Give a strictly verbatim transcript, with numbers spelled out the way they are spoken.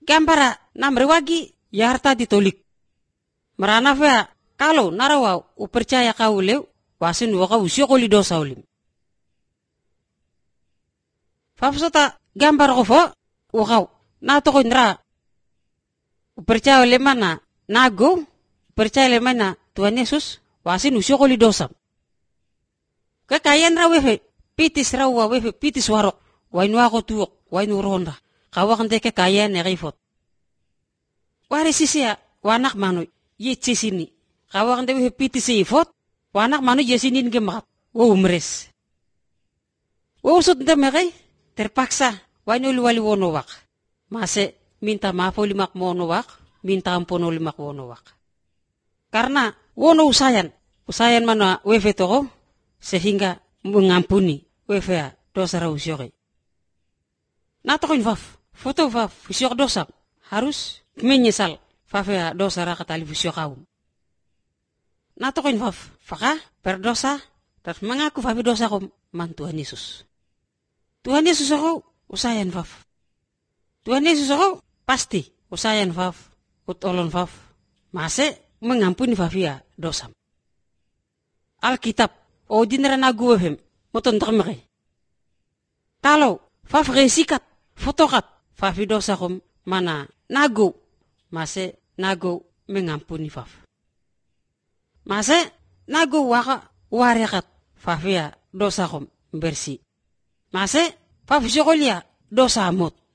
gambara namrewagi yarta ditolik. Marana fea kalau narawa upercaya kau lew wasin waka usyokoli dosa ulim. Fafsota gambar ko fo wakaw natoko nra upercaya lemana nago percaya lemana Tuhan Yesus wasin usyokoli dosa. Kakayan ra wefe pitis rawa wefe pitis warok wainu ako tuok wainu ronda kawakan teke kayan ya rifot. Wari sisia wanak manu ye sini kawakan teke wefe pitis ifot wanak manu ye sinin gemak wo umres. Wo usut ndemere terpaksa wainu luwali wono wak. Mase minta maaf limak mono wak, minta ampun limak wono wak. Karena wono usayan, usayan mana wefe toko sehingga mengampuni wefe dosa ra usyok. Natokin faf, foto faf usyok dosa harus menyesal fafea dosa ra katali usyok kaum. Natokin faf, faka berdosa terus mengaku fafi dosa kom man Tuhan Yesus. Tuhan Yesus aku usayan faf. Tuhan Yesus aku pasti usayan faf, utolon faf. Mase mengampuni fafia dosa. Alkitab o dinara nagu wefem moton takmere. Kalau faf resikat fotokat fafi dosa kom mana nagu mase nagu mengampuni faf. Mase nagu waka warekat fafia dosa kom bersih. Mase faf syokolia dosa amot.